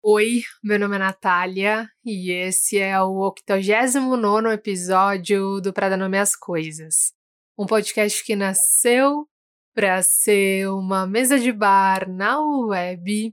Oi, meu nome é Natália e esse é o 89º episódio do Pra Dar Nome às Coisas. Um podcast que nasceu para ser uma mesa de bar na web,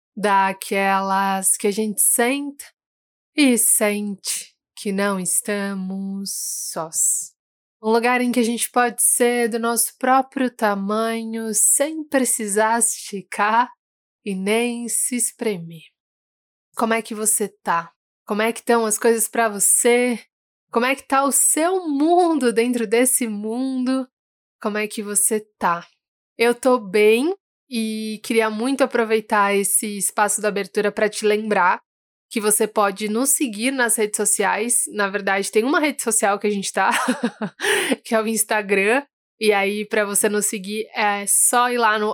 daquelas que a gente senta e sente que não estamos sós. Um lugar em que a gente pode ser do nosso próprio tamanho sem precisar esticar e nem se espremer. Como é que você tá? Como é que estão as coisas pra você? Como é que tá o seu mundo dentro desse mundo? Como é que você tá? Eu tô bem e queria muito aproveitar esse espaço da abertura para te lembrar que você pode nos seguir nas redes sociais. Na verdade, tem uma rede social que a gente tá, que é o Instagram. E aí, para você nos seguir, é só ir lá no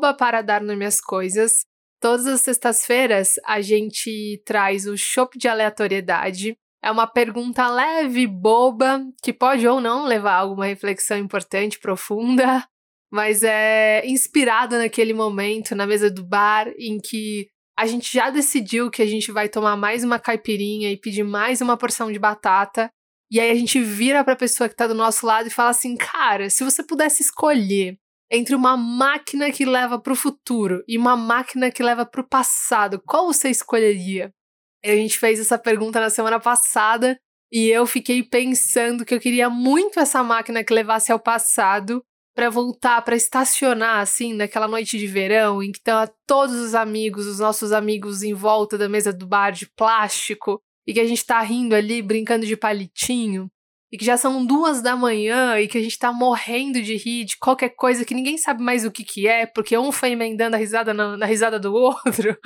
@para-dar-nome-às-coisas. Todas as sextas-feiras a gente traz o chopp de aleatoriedade. É uma pergunta leve, boba, que pode ou não levar a alguma reflexão importante, profunda, mas é inspirada naquele momento, na mesa do bar, em que a gente já decidiu que a gente vai tomar mais uma caipirinha e pedir mais uma porção de batata. E aí a gente vira pra pessoa que tá do nosso lado e fala assim, cara, se você pudesse escolher entre uma máquina que leva pro futuro e uma máquina que leva pro passado, qual você escolheria? A gente fez essa pergunta na semana passada e eu fiquei pensando que eu queria muito essa máquina que levasse ao passado pra voltar, pra estacionar assim, naquela noite de verão em que estão todos os amigos, os nossos amigos em volta da mesa do bar de plástico e que a gente tá rindo ali, brincando de palitinho. E que já são 2 da manhã e que a gente tá morrendo de rir de qualquer coisa que ninguém sabe mais o que é, porque um foi emendando a risada na risada do outro.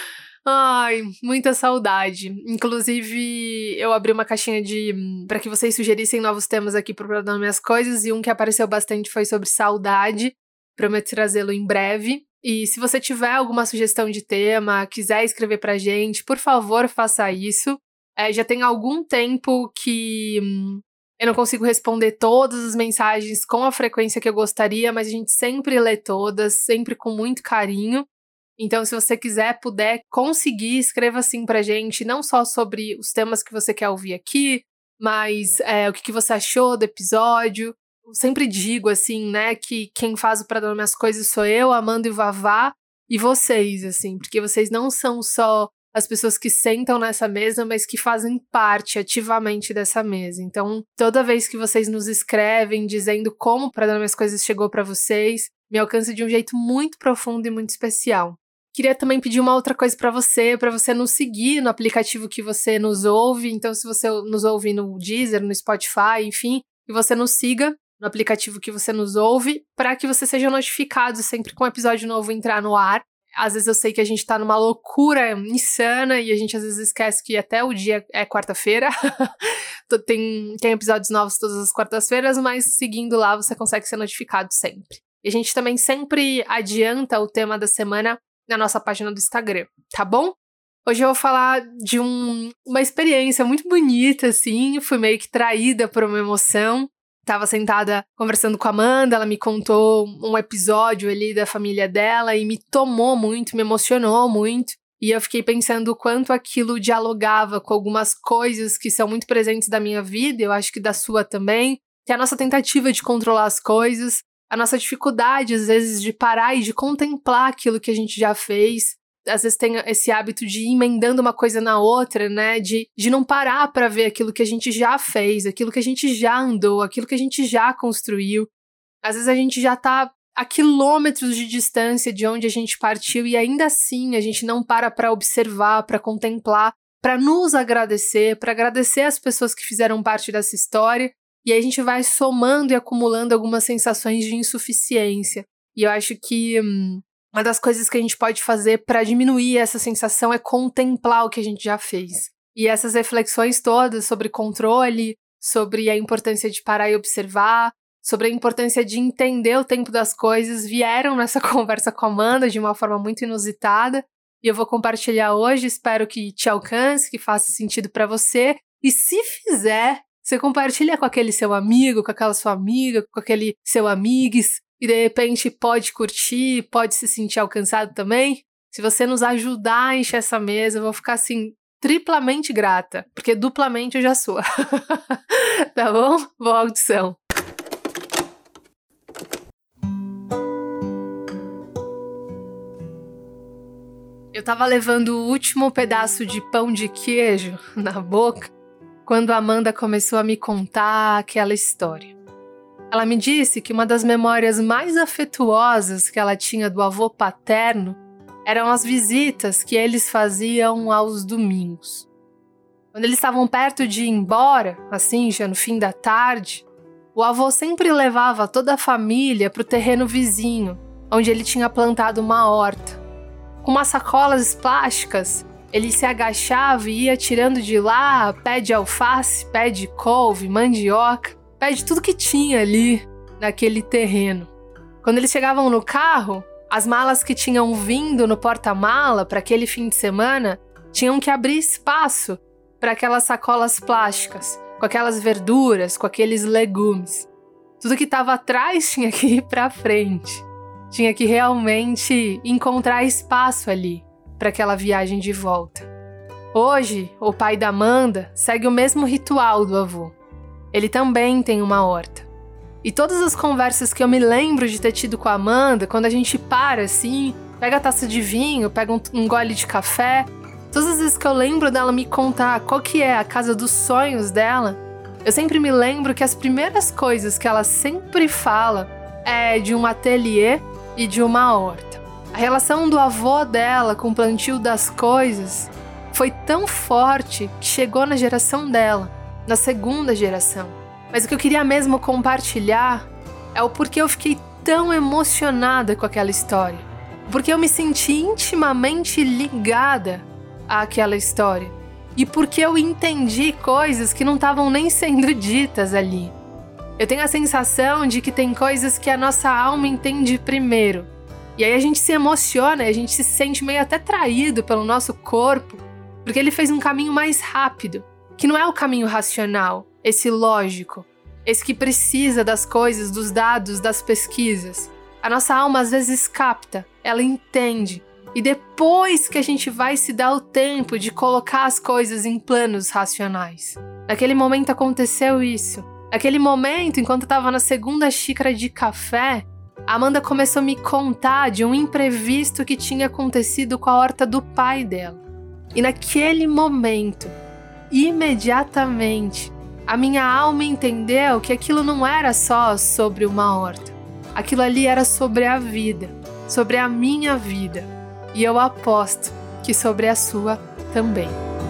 Ai, muita saudade. Inclusive, eu abri uma caixinha para que vocês sugerissem novos temas aqui pro Pra Minhas Coisas, e um que apareceu bastante foi sobre saudade. Prometo trazê-lo em breve. E se você tiver alguma sugestão de tema, quiser escrever pra gente, por favor, faça isso. Já tem algum tempo que eu não consigo responder todas as mensagens com a frequência que eu gostaria, mas a gente sempre lê todas, sempre com muito carinho. Então, se você quiser, puder conseguir, escreva assim pra gente, não só sobre os temas que você quer ouvir aqui, mas o que você achou do episódio. Eu sempre digo, assim, né, que quem faz o Pra Dar Nome às Coisas sou eu, Amanda e o Vavá, e vocês, assim, porque vocês não são só as pessoas que sentam nessa mesa, mas que fazem parte ativamente dessa mesa. Então, toda vez que vocês nos escrevem dizendo como o Pra Dar Nome às Coisas chegou pra vocês, me alcança de um jeito muito profundo e muito especial. Queria também pedir uma outra coisa pra você nos seguir no aplicativo que você nos ouve. Então, se você nos ouve no Deezer, no Spotify, enfim, que você nos siga no aplicativo que você nos ouve, para que você seja notificado sempre que um episódio novo entrar no ar. Às vezes eu sei que a gente tá numa loucura insana e a gente às vezes esquece que até o dia é quarta-feira. tem episódios novos todas as quartas-feiras, mas seguindo lá você consegue ser notificado sempre. E a gente também sempre adianta o tema da semana na nossa página do Instagram, tá bom? Hoje eu vou falar de uma experiência muito bonita, assim. Fui meio que traída por uma emoção. Tava sentada conversando com a Amanda, ela me contou um episódio ali da família dela e me tomou muito, me emocionou muito. E eu fiquei pensando o quanto aquilo dialogava com algumas coisas que são muito presentes da minha vida, eu acho que da sua também, que é a nossa tentativa de controlar as coisas, a nossa dificuldade, às vezes, de parar e de contemplar aquilo que a gente já fez. Às vezes tem esse hábito de ir emendando uma coisa na outra, né? De não parar pra ver aquilo que a gente já fez, aquilo que a gente já andou, aquilo que a gente já construiu. Às vezes a gente já tá a quilômetros de distância de onde a gente partiu e ainda assim a gente não para pra observar, pra contemplar, pra nos agradecer, pra agradecer as pessoas que fizeram parte dessa história. E aí a gente vai somando e acumulando algumas sensações de insuficiência. E eu acho que uma das coisas que a gente pode fazer para diminuir essa sensação é contemplar o que a gente já fez. E essas reflexões todas sobre controle, sobre a importância de parar e observar, sobre a importância de entender o tempo das coisas, vieram nessa conversa com a Amanda de uma forma muito inusitada. E eu vou compartilhar hoje, espero que te alcance, que faça sentido para você. E se fizer, você compartilha com aquele seu amigo, com aquela sua amiga, com aquele seu amigues, e de repente pode curtir, pode se sentir alcançado também. Se você nos ajudar a encher essa mesa, eu vou ficar assim, triplamente grata, porque duplamente eu já sou. Tá bom? Boa audição. Eu tava levando o último pedaço de pão de queijo na boca quando a Amanda começou a me contar aquela história. Ela me disse que uma das memórias mais afetuosas que ela tinha do avô paterno eram as visitas que eles faziam aos domingos. Quando eles estavam perto de ir embora, assim, já no fim da tarde, o avô sempre levava toda a família para o terreno vizinho, onde ele tinha plantado uma horta. Com umas sacolas plásticas, ele se agachava e ia tirando de lá pé de alface, pé de couve, mandioca, pé de tudo que tinha ali naquele terreno. Quando eles chegavam no carro, as malas que tinham vindo no porta-mala para aquele fim de semana tinham que abrir espaço para aquelas sacolas plásticas, com aquelas verduras, com aqueles legumes. Tudo que estava atrás tinha que ir para frente. Tinha que realmente encontrar espaço ali para aquela viagem de volta. Hoje, o pai da Amanda segue o mesmo ritual do avô. Ele também tem uma horta. E todas as conversas que eu me lembro de ter tido com a Amanda, quando a gente para assim, pega a taça de vinho, pega um gole de café, todas as vezes que eu lembro dela me contar qual que é a casa dos sonhos dela, eu sempre me lembro que as primeiras coisas que ela sempre fala é de um ateliê e de uma horta. A relação do avô dela com o plantio das coisas foi tão forte que chegou na geração dela, na segunda geração. Mas o que eu queria mesmo compartilhar é o porquê eu fiquei tão emocionada com aquela história. Porque eu me senti intimamente ligada àquela história. E porque eu entendi coisas que não estavam nem sendo ditas ali. Eu tenho a sensação de que tem coisas que a nossa alma entende primeiro. E aí a gente se emociona, a gente se sente meio até traído pelo nosso corpo, porque ele fez um caminho mais rápido, que não é o caminho racional, esse lógico, esse que precisa das coisas, dos dados, das pesquisas. A nossa alma às vezes capta, ela entende, e depois que a gente vai se dar o tempo de colocar as coisas em planos racionais. Naquele momento aconteceu isso. Naquele momento, enquanto eu estava na segunda xícara de café, a Amanda começou a me contar de um imprevisto que tinha acontecido com a horta do pai dela. E naquele momento, imediatamente, a minha alma entendeu que aquilo não era só sobre uma horta. Aquilo ali era sobre a vida, sobre a minha vida. E eu aposto que sobre a sua também.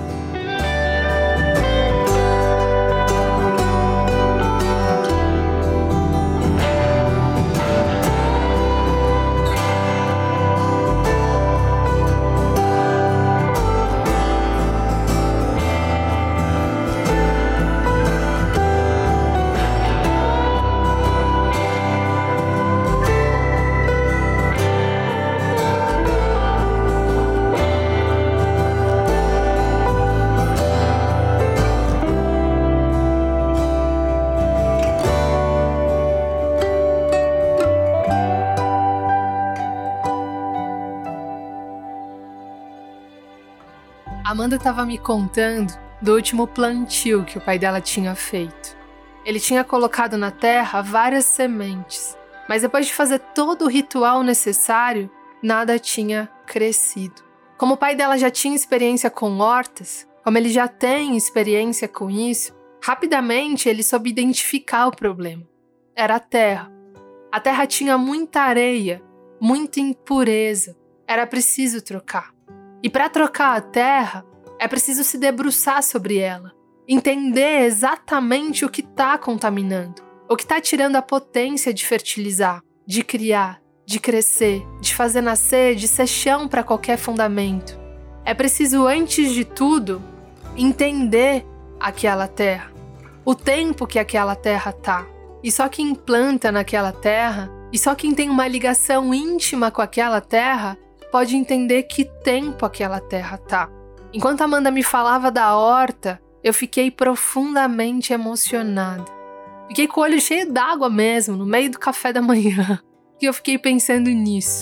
A Amanda estava me contando do último plantio que o pai dela tinha feito. Ele tinha colocado na terra várias sementes, mas depois de fazer todo o ritual necessário, nada tinha crescido. Como o pai dela já tinha experiência com hortas, como ele já tem experiência com isso, rapidamente ele soube identificar o problema. Era a terra. A terra tinha muita areia, muita impureza. Era preciso trocar. E para trocar a terra, é preciso se debruçar sobre ela, entender exatamente o que está contaminando, o que está tirando a potência de fertilizar, de criar, de crescer, de fazer nascer, de ser chão para qualquer fundamento. É preciso, antes de tudo, entender aquela terra, o tempo que aquela terra está. E só quem planta naquela terra, e só quem tem uma ligação íntima com aquela terra, pode entender que tempo aquela terra tá. Enquanto a Amanda me falava da horta, eu fiquei profundamente emocionada. Fiquei com o olho cheio d'água mesmo, no meio do café da manhã, e eu fiquei pensando nisso.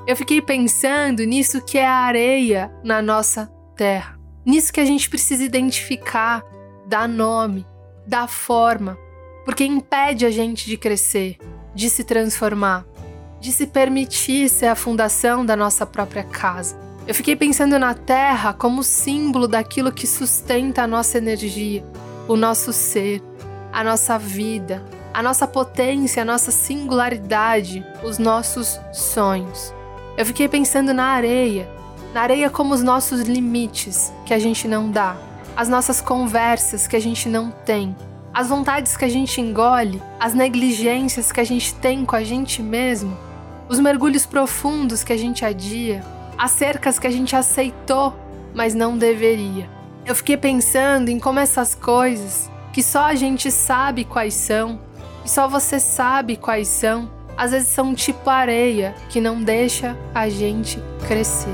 Eu fiquei pensando nisso que é a areia na nossa terra. Nisso que a gente precisa identificar, dar nome, dar forma, porque impede a gente de crescer, de se transformar, de se permitir ser a fundação da nossa própria casa. Eu fiquei pensando na terra como símbolo daquilo que sustenta a nossa energia, o nosso ser, a nossa vida, a nossa potência, a nossa singularidade, os nossos sonhos. Eu fiquei pensando na areia como os nossos limites que a gente não dá, as nossas conversas que a gente não tem, as vontades que a gente engole, as negligências que a gente tem com a gente mesmo, os mergulhos profundos que a gente adia, as cercas que a gente aceitou, mas não deveria. Eu fiquei pensando em como essas coisas, que só a gente sabe quais são, e só você sabe quais são, às vezes são tipo areia que não deixa a gente crescer.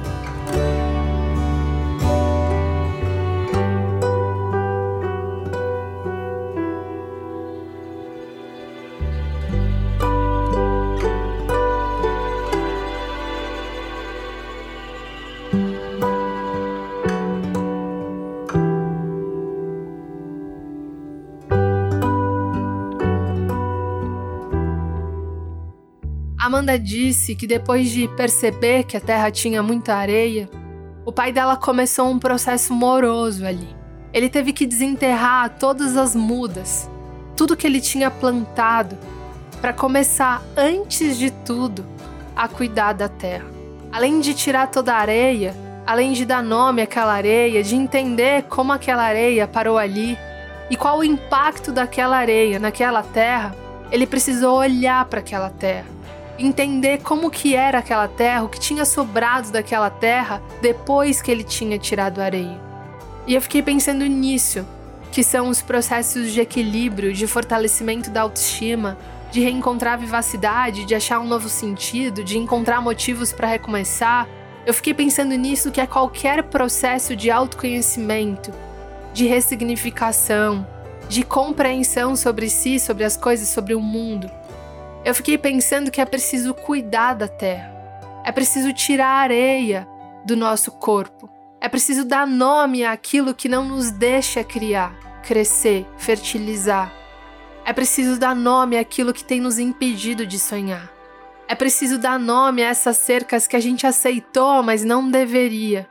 Amanda disse que depois de perceber que a terra tinha muita areia, o pai dela começou um processo moroso ali. Ele teve que desenterrar todas as mudas, tudo que ele tinha plantado, para começar, antes de tudo, a cuidar da terra. Além de tirar toda a areia, além de dar nome àquela areia, de entender como aquela areia parou ali e qual o impacto daquela areia naquela terra, ele precisou olhar para aquela terra. Entender como que era aquela terra, o que tinha sobrado daquela terra depois que ele tinha tirado a areia. E eu fiquei pensando nisso, que são os processos de equilíbrio, de fortalecimento da autoestima, de reencontrar a vivacidade, de achar um novo sentido, de encontrar motivos para recomeçar. Eu fiquei pensando nisso, que é qualquer processo de autoconhecimento, de ressignificação, de compreensão sobre si, sobre as coisas, sobre o mundo. Eu fiquei pensando que é preciso cuidar da terra, é preciso tirar a areia do nosso corpo, é preciso dar nome àquilo que não nos deixa criar, crescer, fertilizar. É preciso dar nome àquilo que tem nos impedido de sonhar. É preciso dar nome a essas cercas que a gente aceitou, mas não deveria.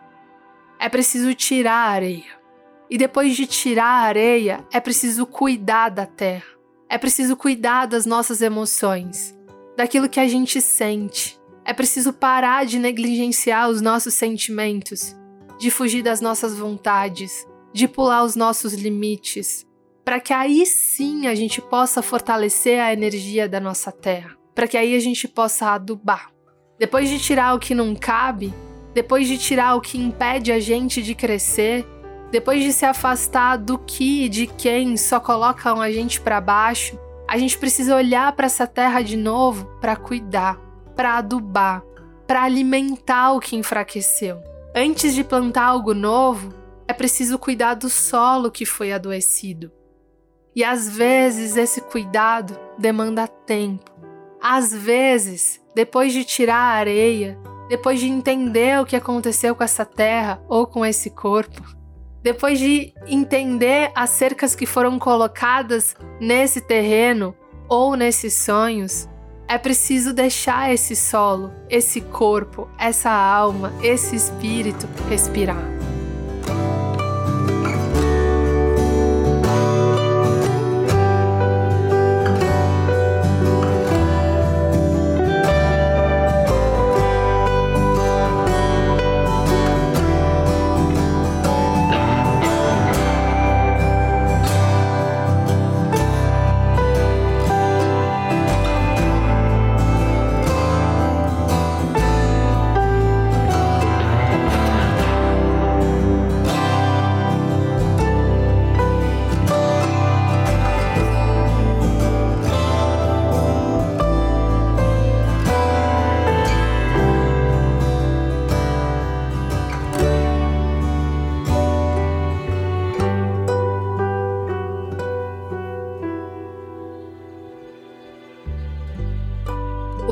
É preciso tirar a areia. E depois de tirar a areia, é preciso cuidar da terra. É preciso cuidar das nossas emoções, daquilo que a gente sente. É preciso parar de negligenciar os nossos sentimentos, de fugir das nossas vontades, de pular os nossos limites, para que aí sim a gente possa fortalecer a energia da nossa terra, para que aí a gente possa adubar. Depois de tirar o que não cabe, depois de tirar o que impede a gente de crescer, depois de se afastar do que e de quem só colocam a gente para baixo, a gente precisa olhar para essa terra de novo para cuidar, para adubar, para alimentar o que enfraqueceu. Antes de plantar algo novo, é preciso cuidar do solo que foi adoecido. E às vezes esse cuidado demanda tempo. Às vezes, depois de tirar a areia, depois de entender o que aconteceu com essa terra ou com esse corpo, depois de entender as cercas que foram colocadas nesse terreno ou nesses sonhos, é preciso deixar esse solo, esse corpo, essa alma, esse espírito respirar.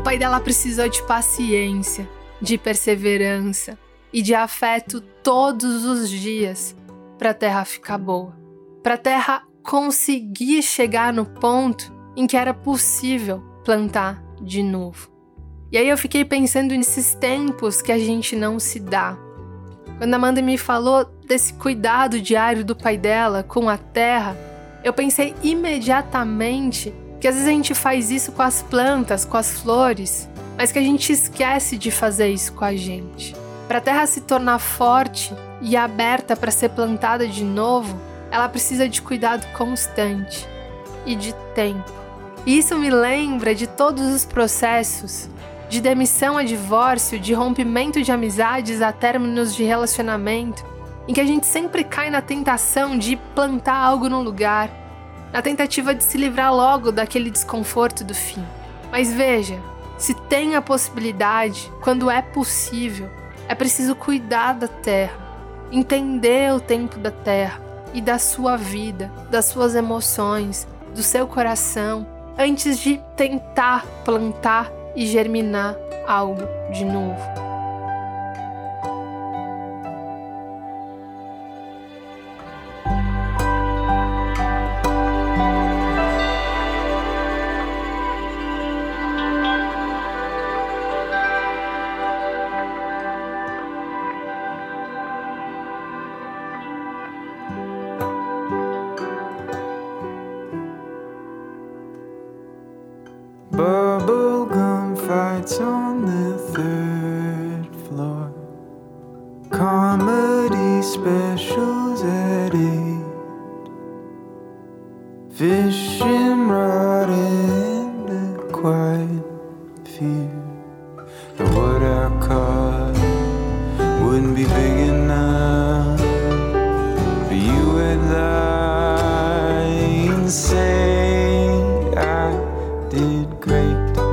pai dela precisou de paciência, de perseverança e de afeto todos os dias para a terra ficar boa, para a terra conseguir chegar no ponto em que era possível plantar de novo. E aí eu fiquei pensando nesses tempos que a gente não se dá. Quando a Amanda me falou desse cuidado diário do pai dela com a terra, eu pensei imediatamente que às vezes a gente faz isso com as plantas, com as flores, mas que a gente esquece de fazer isso com a gente. Para a terra se tornar forte e aberta para ser plantada de novo, ela precisa de cuidado constante e de tempo. E isso me lembra de todos os processos de demissão a divórcio, de rompimento de amizades a términos de relacionamento, em que a gente sempre cai na tentação de plantar algo no lugar, na tentativa de se livrar logo daquele desconforto do fim. Mas veja, se tem a possibilidade, quando é possível, é preciso cuidar da terra, entender o tempo da terra e da sua vida, das suas emoções, do seu coração, antes de tentar plantar e germinar algo de novo. Bubblegum fights on the third floor. Comedy specials at 8. Fishing rod in the quiet view. And what I caught wouldn't be big enough for you and I and say I did great.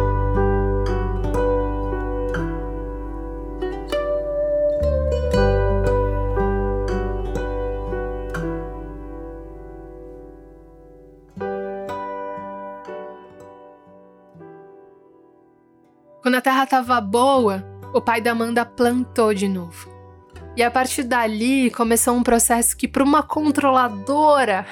Quando a terra estava boa, o pai da Amanda plantou de novo. E a partir dali começou um processo que para uma controladora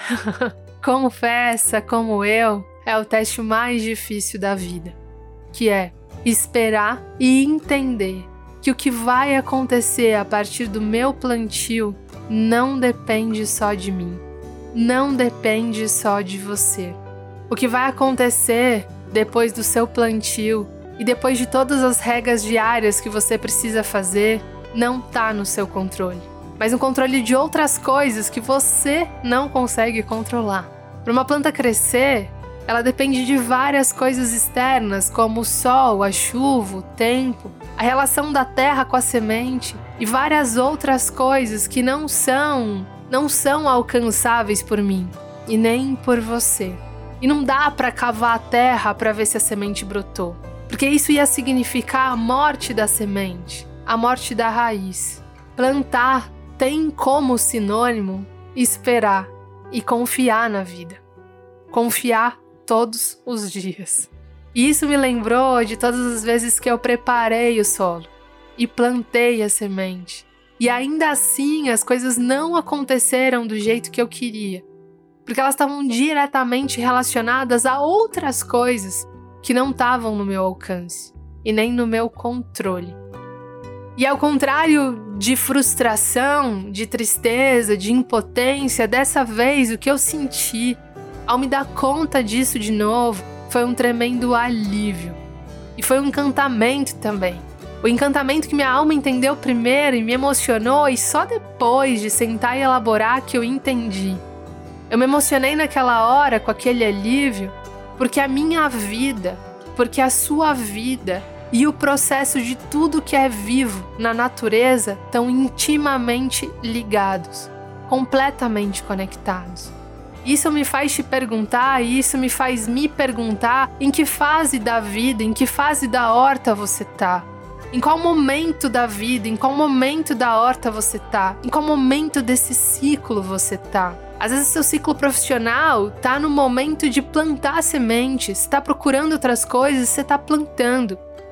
confessa como eu, é o teste mais difícil da vida, que é esperar e entender que o que vai acontecer a partir do meu plantio não depende só de mim, não depende só de você. O que vai acontecer depois do seu plantio e depois de todas as regras diárias que você precisa fazer não está no seu controle, mas no controle de outras coisas que você não consegue controlar. Para uma planta crescer, ela depende de várias coisas externas, como o sol, a chuva, o tempo, a relação da terra com a semente e várias outras coisas que não são alcançáveis por mim e nem por você. E não dá para cavar a terra para ver se a semente brotou, porque isso ia significar a morte da semente, a morte da raiz. Plantar tem como sinônimo esperar e confiar na vida. Confiar todos os dias. E isso me lembrou de todas as vezes que eu preparei o solo e plantei a semente. E ainda assim as coisas não aconteceram do jeito que eu queria, porque elas estavam diretamente relacionadas a outras coisas que não estavam no meu alcance e nem no meu controle. E ao contrário de frustração, de tristeza, de impotência, dessa vez o que eu senti ao me dar conta disso de novo foi um tremendo alívio. E foi um encantamento também. O encantamento que minha alma entendeu primeiro e me emocionou, e só depois de sentar e elaborar que eu entendi. Eu me emocionei naquela hora com aquele alívio, porque a minha vida, porque a sua vida e o processo de tudo que é vivo na natureza estão intimamente ligados, completamente conectados. Isso me faz te perguntar, e isso me faz me perguntar em que fase da vida, em que fase da horta você tá. Em qual momento da vida, em qual momento da horta você tá? Em qual momento desse ciclo você tá? Às vezes seu ciclo profissional tá no momento de plantar sementes, tá procurando outras coisas, você tá plantando.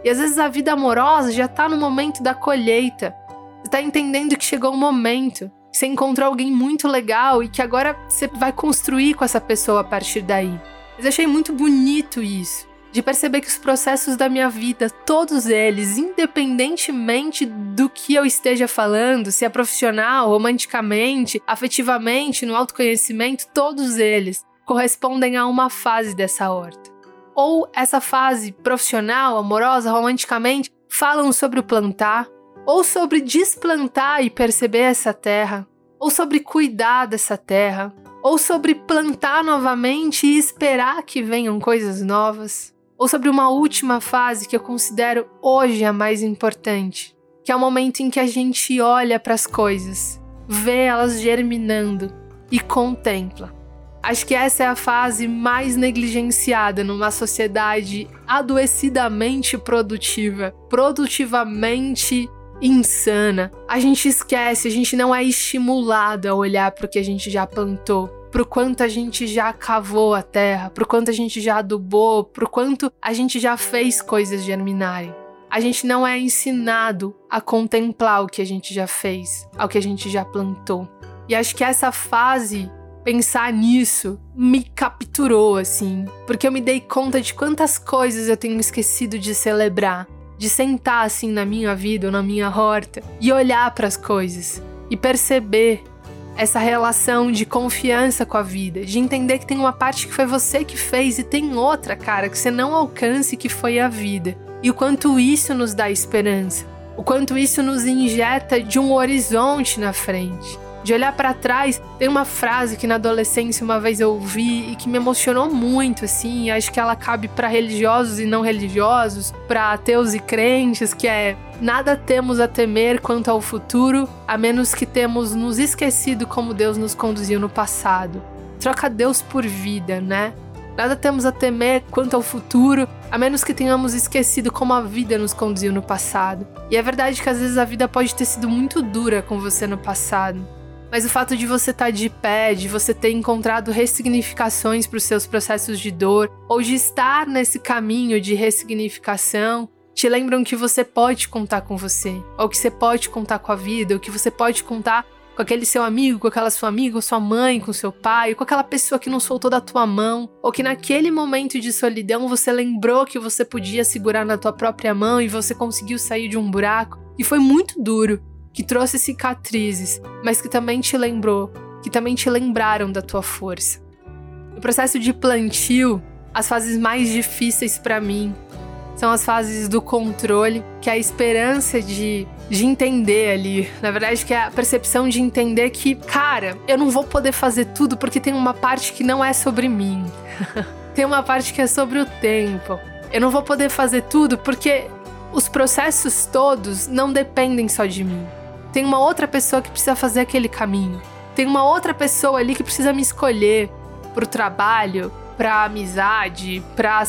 E às vezes a vida amorosa já tá no momento da colheita. Você tá entendendo que chegou o momento. Você encontrou alguém muito legal e que agora você vai construir com essa pessoa a partir daí. Mas eu achei muito bonito isso. De perceber que os processos da minha vida, todos eles, independentemente do que eu esteja falando, se é profissional, romanticamente, afetivamente, no autoconhecimento, todos eles correspondem a uma fase dessa horta. Ou essa fase profissional, amorosa, romanticamente, falam sobre o plantar, ou sobre desplantar e perceber essa terra, ou sobre cuidar dessa terra, ou sobre plantar novamente e esperar que venham coisas novas, ou sobre uma última fase que eu considero hoje a mais importante, que é o momento em que a gente olha para as coisas, vê elas germinando e contempla. Acho que essa é a fase mais negligenciada numa sociedade adoecidamente produtiva, produtivamente insana. A gente esquece, a gente não é estimulado a olhar para o que a gente já plantou, para o quanto a gente já cavou a terra, para o quanto a gente já adubou, para o quanto a gente já fez coisas germinarem. A gente não é ensinado a contemplar o que a gente já fez, ao que a gente já plantou. E acho que essa fase, pensar nisso, me capturou, assim, porque eu me dei conta de quantas coisas eu tenho esquecido de celebrar, de sentar assim na minha vida ou na minha horta e olhar para as coisas e perceber essa relação de confiança com a vida, de entender que tem uma parte que foi você que fez e tem outra, cara, que você não alcança e que foi a vida. E o quanto isso nos dá esperança, o quanto isso nos injeta de um horizonte na frente. De olhar para trás, tem uma frase que na adolescência uma vez eu ouvi e que me emocionou muito, assim, acho que ela cabe para religiosos e não religiosos, para ateus e crentes, que é: nada temos a temer quanto ao futuro, a menos que temos nos esquecido como Deus nos conduziu no passado. Troca Deus por vida, né? Nada temos a temer quanto ao futuro, a menos que tenhamos esquecido como a vida nos conduziu no passado. E é verdade que às vezes a vida pode ter sido muito dura com você no passado. Mas o fato de você estar de pé, de você ter encontrado ressignificações para os seus processos de dor, ou de estar nesse caminho de ressignificação, te lembram que você pode contar com você, ou que você pode contar com a vida, ou que você pode contar com aquele seu amigo, com aquela sua amiga, com sua mãe, com seu pai, com aquela pessoa que não soltou da tua mão, ou que naquele momento de solidão você lembrou que você podia segurar na tua própria mão e você conseguiu sair de um buraco, e foi muito duro, que trouxe cicatrizes, mas que também te lembrou, que também te lembraram da tua força. No processo de plantio, as fases mais difíceis para mim são as fases do controle, que é a esperança de entender ali. Na verdade, que é a percepção de entender que, cara, eu não vou poder fazer tudo porque tem uma parte que não é sobre mim. Tem uma parte que é sobre o tempo. Eu não vou poder fazer tudo porque os processos todos não dependem só de mim. Tem uma outra pessoa que precisa fazer aquele caminho. Tem uma outra pessoa ali que precisa me escolher pro trabalho, pra amizade,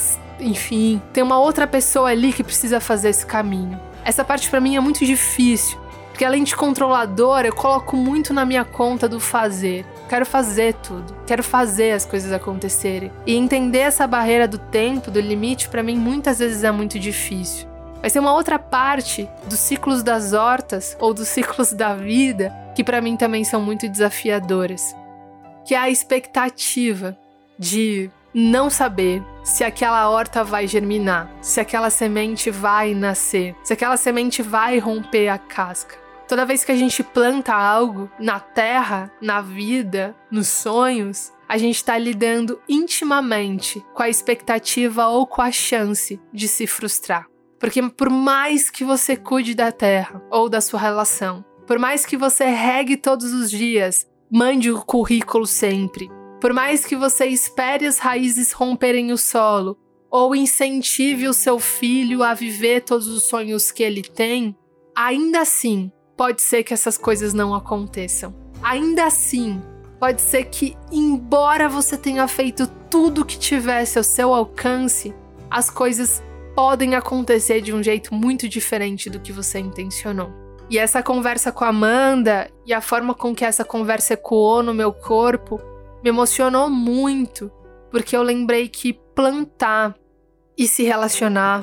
enfim. Tem uma outra pessoa ali que precisa fazer esse caminho. Essa parte pra mim é muito difícil, porque além de controladora, eu coloco muito na minha conta do fazer. Quero fazer tudo, quero fazer as coisas acontecerem. E entender essa barreira do tempo, do limite, pra mim muitas vezes é muito difícil. Mas tem uma outra parte dos ciclos das hortas ou dos ciclos da vida que pra mim também são muito desafiadoras, que é a expectativa de não saber se aquela horta vai germinar, se aquela semente vai nascer, se aquela semente vai romper a casca. Toda vez que a gente planta algo na terra, na vida, nos sonhos, a gente está lidando intimamente com a expectativa ou com a chance de se frustrar. Porque por mais que você cuide da terra ou da sua relação, por mais que você regue todos os dias, mande o currículo sempre, por mais que você espere as raízes romperem o solo, ou incentive o seu filho a viver todos os sonhos que ele tem, ainda assim, pode ser que essas coisas não aconteçam. Ainda assim, pode ser que, embora você tenha feito tudo que tivesse ao seu alcance, as coisas podem acontecer de um jeito muito diferente do que você intencionou. E essa conversa com a Amanda e a forma com que essa conversa ecoou no meu corpo me emocionou muito, porque eu lembrei que plantar e se relacionar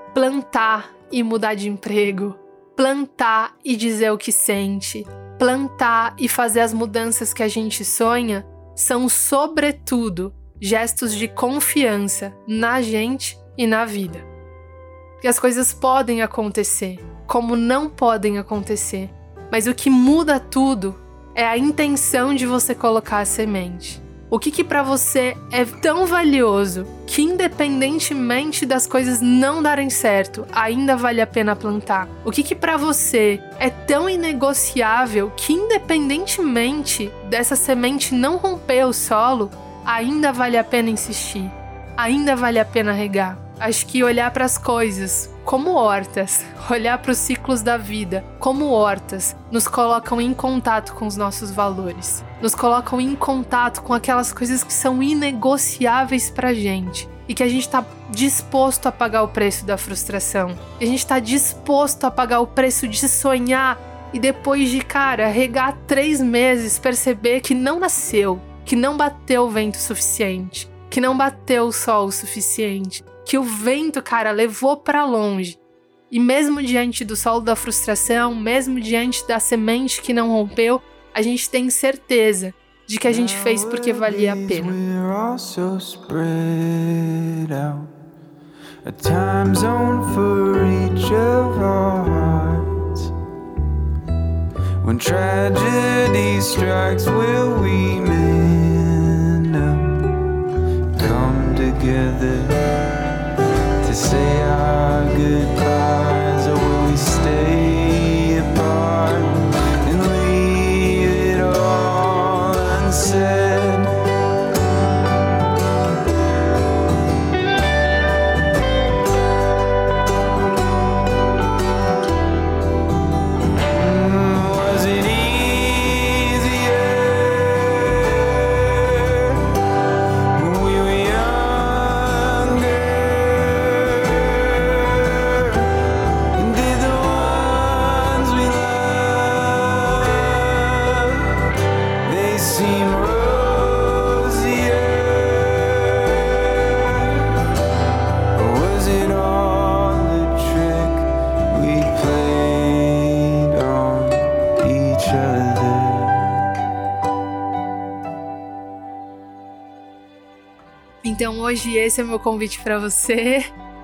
plantar e mudar de emprego, plantar e dizer o que sente, plantar e fazer as mudanças que a gente sonha são, sobretudo, gestos de confiança na gente e na vida. E as coisas podem acontecer, como não podem acontecer, mas o que muda tudo é a intenção de você colocar a semente. O que para você é tão valioso que, independentemente das coisas não darem certo, ainda vale a pena plantar? O que para você é tão inegociável que, independentemente dessa semente não romper o solo, ainda vale a pena insistir? Ainda vale a pena regar? Acho que olhar para as coisas como hortas, olhar para os ciclos da vida como hortas, nos colocam em contato com os nossos valores, nos colocam em contato com aquelas coisas que são inegociáveis pra gente e que a gente tá disposto a pagar o preço da frustração, que a gente tá disposto a pagar o preço de sonhar e depois de, regar 3 meses, perceber que não nasceu, que não bateu o vento suficiente, que não bateu o sol o suficiente, que o vento, levou pra longe. E mesmo diante do solo da frustração, mesmo diante da semente que não rompeu, a gente tem certeza de que a gente fez porque valia a pena. A time zone for each of our hearts. When tragedy strikes, will we mend up, come together to say our goodbyes, or will we stay apart and leave it all unsaid? Was it easier when we were younger? And did the ones we love, they seem rosier? Or was it all a trick we played on each other? Então hoje esse é o meu convite para você,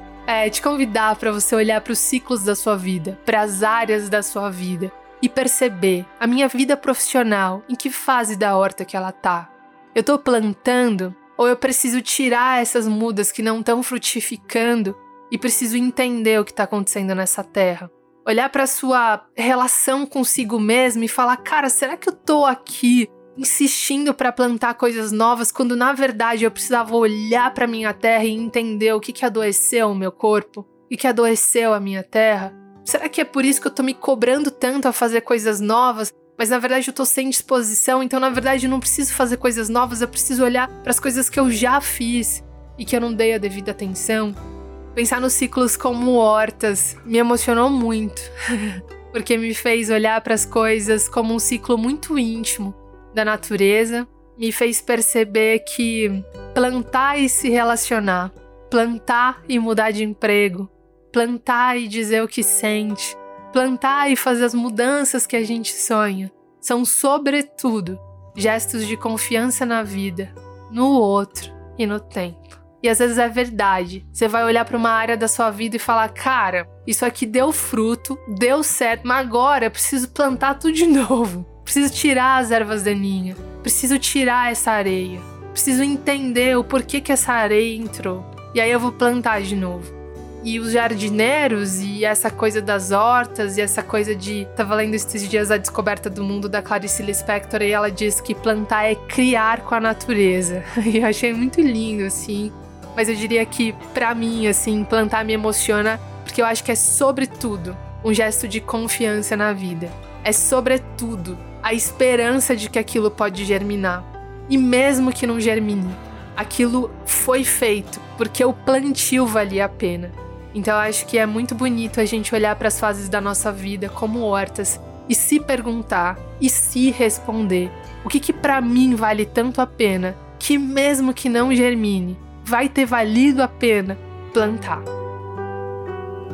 te convidar para você olhar para os ciclos da sua vida, para as áreas da sua vida e perceber a minha vida profissional, em que fase da horta que ela tá. Eu tô plantando ou eu preciso tirar essas mudas que não estão frutificando e preciso entender o que está acontecendo nessa terra? Olhar para a sua relação consigo mesmo e falar, será que eu tô aqui insistindo para plantar coisas novas quando na verdade eu precisava olhar para minha terra e entender o que adoeceu o meu corpo, o que adoeceu a minha terra? Será que é por isso que eu tô me cobrando tanto a fazer coisas novas, mas na verdade eu tô sem disposição, então na verdade eu não preciso fazer coisas novas, eu preciso olhar para as coisas que eu já fiz e que eu não dei a devida atenção? Pensar nos ciclos como hortas me emocionou muito, porque me fez olhar para as coisas como um ciclo muito íntimo da natureza, me fez perceber que plantar e se relacionar, plantar e mudar de emprego, plantar e dizer o que sente, plantar e fazer as mudanças que a gente sonha, são sobretudo gestos de confiança na vida, no outro e no tempo. E às vezes é verdade, você vai olhar para uma área da sua vida e falar, isso aqui deu fruto, deu certo, mas agora eu preciso plantar tudo de novo. Preciso tirar as ervas daninhas, preciso tirar essa areia, preciso entender o porquê que essa areia entrou. E aí eu vou plantar de novo. E os jardineiros e essa coisa das hortas e essa coisa de... Tava lendo esses dias A Descoberta do Mundo da Clarice Lispector e ela diz que plantar é criar com a natureza. E eu achei muito lindo, assim. Mas eu diria que, pra mim, assim, plantar me emociona porque eu acho que é, sobretudo, um gesto de confiança na vida. É, sobretudo, a esperança de que aquilo pode germinar. E mesmo que não germine, aquilo foi feito porque o plantio valia a pena. Então eu acho que é muito bonito a gente olhar para as fases da nossa vida como hortas e se perguntar e se responder o que para mim vale tanto a pena que mesmo que não germine, vai ter valido a pena plantar.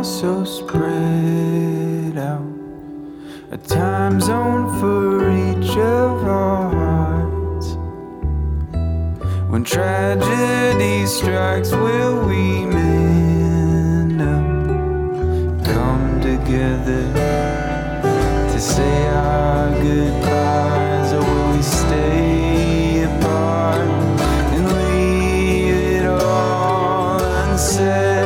all so spread out. A time zone for each of our hearts. When tragedy strikes, will we mend up? Come together to say our goodbyes, or will we stay apart and leave it all unsaid?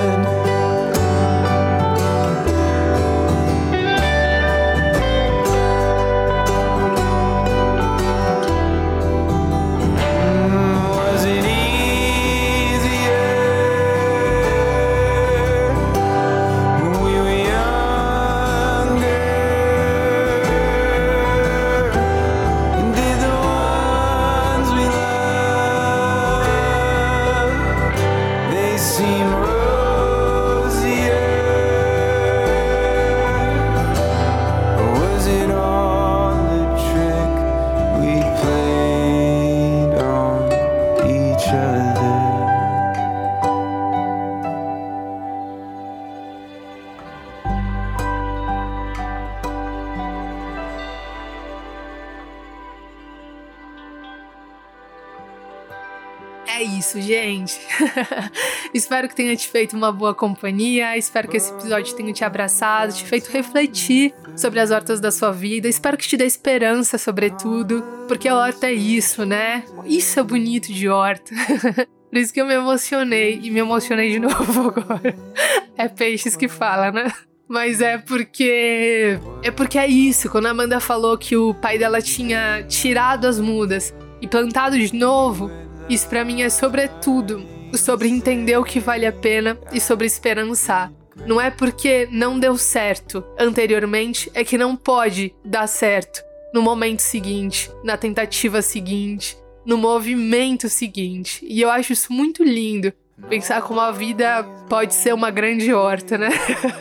É isso, gente. Espero que tenha te feito uma boa companhia. Espero que esse episódio tenha te abraçado, te feito refletir sobre as hortas da sua vida. Espero que te dê esperança, sobretudo, porque a horta é isso, né? Isso é bonito de horta. Por isso que eu me emocionei, e me emocionei de novo agora. É peixes que fala, né? Mas é porque é isso. Quando a Amanda falou que o pai dela tinha tirado as mudas e plantado de novo, isso pra mim é sobretudo sobre entender o que vale a pena e sobre esperançar. Não é porque não deu certo anteriormente, é que não pode dar certo no momento seguinte, na tentativa seguinte, no movimento seguinte. E eu acho isso muito lindo. Pensar como a vida pode ser uma grande horta, né?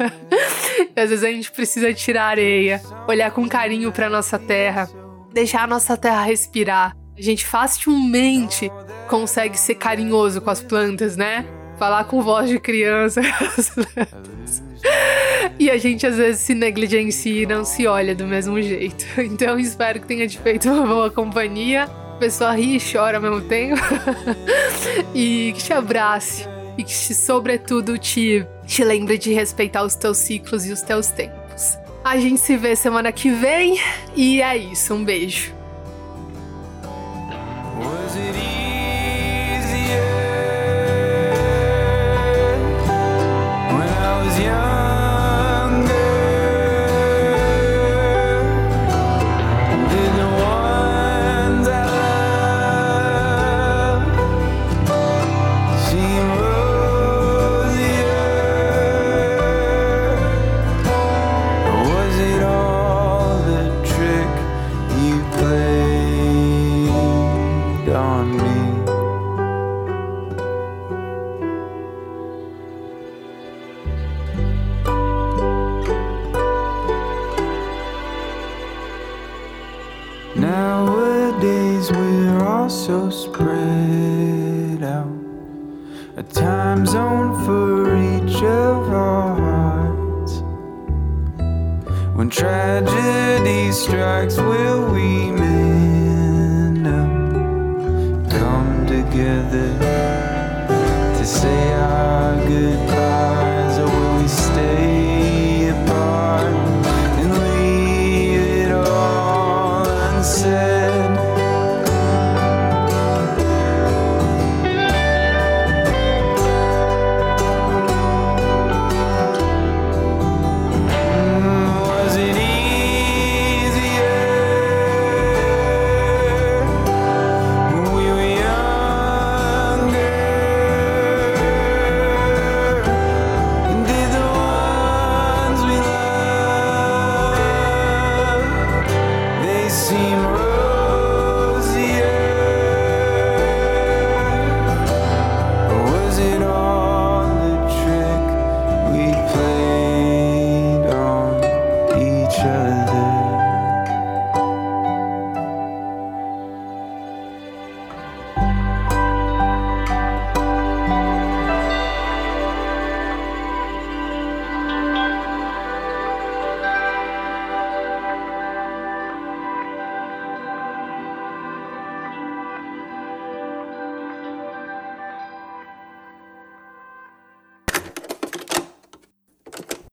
E às vezes a gente precisa tirar areia, olhar com carinho pra nossa terra, deixar a nossa terra respirar. A gente facilmente consegue ser carinhoso com as plantas, né? Falar com voz de criança com as plantas. E a gente às vezes se negligencia e não se olha do mesmo jeito. Então espero que tenha te feito uma boa companhia. A pessoa ri e chora ao mesmo tempo. E que te abrace. E que, sobretudo, te lembre de respeitar os teus ciclos e os teus tempos. A gente se vê semana que vem. E é isso. Um beijo. Was it easier when I was younger? Did the ones I loved seem rosier? Or was it all the trick you played on me? Nowadays we're all so spread out. A time zone for each of our hearts. When tragedy strikes, will we mend up? Come together to say our goodbyes.